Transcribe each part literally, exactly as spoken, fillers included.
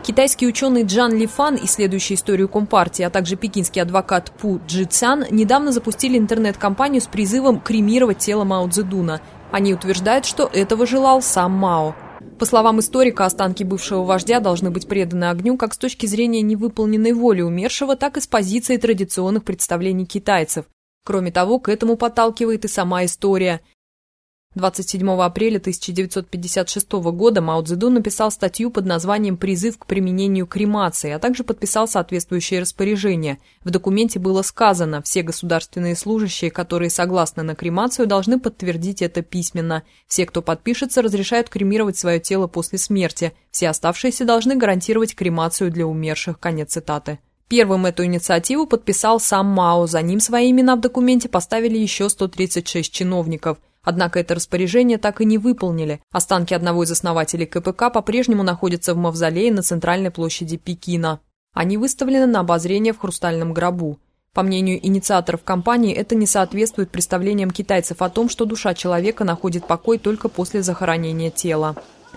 Китайский ученый Джан Лифан, исследующий историю Компартии, а также пекинский адвокат Пу Джицян недавно запустили интернет-кампанию с призывом кремировать тело Мао Цзэдуна. Они утверждают, что этого желал сам Мао. По словам историка, останки бывшего вождя должны быть преданы огню как с точки зрения невыполненной воли умершего, так и с позиции традиционных представлений китайцев. Кроме того, к этому подталкивает и сама история. двадцать седьмого апреля тысяча девятьсот пятьдесят шестого года Мао Цзэдун написал статью под названием «Призыв к применению кремации», а также подписал соответствующее распоряжение. В документе было сказано, все государственные служащие, которые согласны на кремацию, должны подтвердить это письменно. Все, кто подпишется, разрешают кремировать свое тело после смерти. Все оставшиеся должны гарантировать кремацию для умерших. Конец цитаты. Первым эту инициативу подписал сам Мао, за ним свои имена в документе поставили еще сто тридцать шесть чиновников. Однако это распоряжение так и не выполнили. Останки одного из основателей ка пэ ка по-прежнему находятся в мавзолее на центральной площади Пекина. Они выставлены на обозрение в хрустальном гробу. По мнению инициаторов кампании, это не соответствует представлениям китайцев о том, что душа человека находит покой только после захоронения тела.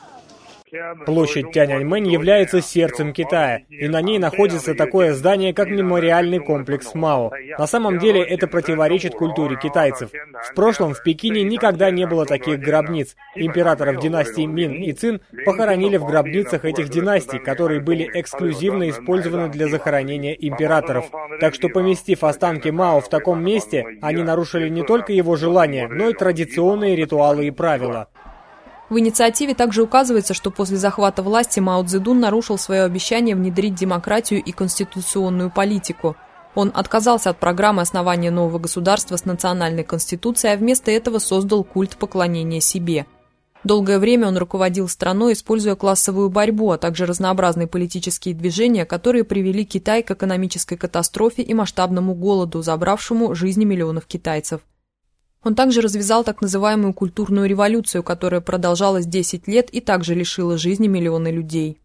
Площадь Тяньаньмэнь является сердцем Китая, и на ней находится такое здание, как мемориальный комплекс Мао. На самом деле это противоречит культуре китайцев. В прошлом в Пекине никогда не было таких гробниц. Императоров династий Мин и Цин похоронили в гробницах этих династий, которые были эксклюзивно использованы для захоронения императоров. Так что, поместив останки Мао в таком месте, они нарушили не только его желания, но и традиционные ритуалы и правила. В инициативе также указывается, что после захвата власти Мао Цзэдун нарушил свое обещание внедрить демократию и конституционную политику. Он отказался от программы основания нового государства с национальной конституцией, а вместо этого создал культ поклонения себе. Долгое время он руководил страной, используя классовую борьбу, а также разнообразные политические движения, которые привели Китай к экономической катастрофе и масштабному голоду, забравшему жизни миллионов китайцев. Он также развязал так называемую культурную революцию, которая продолжалась десять лет и также лишила жизни миллионы людей.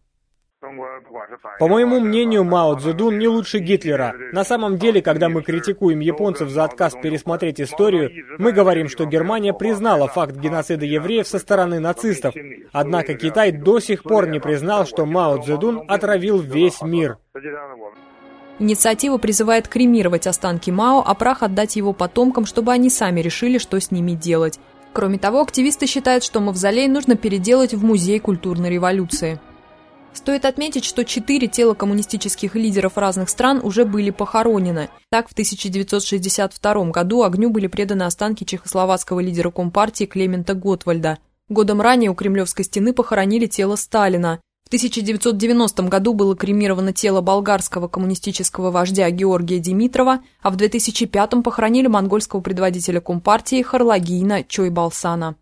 По моему мнению, Мао Цзэдун не лучше Гитлера. На самом деле, когда мы критикуем японцев за отказ пересмотреть историю, мы говорим, что Германия признала факт геноцида евреев со стороны нацистов. Однако Китай до сих пор не признал, что Мао Цзэдун отравил весь мир. Инициатива призывает кремировать останки Мао, а прах отдать его потомкам, чтобы они сами решили, что с ними делать. Кроме того, активисты считают, что мавзолей нужно переделать в музей культурной революции. Стоит отметить, что четыре тела коммунистических лидеров разных стран уже были похоронены. Так, в тысяча девятьсот шестьдесят втором году огню были преданы останки чехословацкого лидера Компартии Клемента Готвальда. Годом ранее у Кремлевской стены похоронили тело Сталина. В тысяча девятьсот девяностом году было кремировано тело болгарского коммунистического вождя Георгия Димитрова, а в две тысячи пятом похоронили монгольского предводителя Компартии Харлагина Чойбалсана.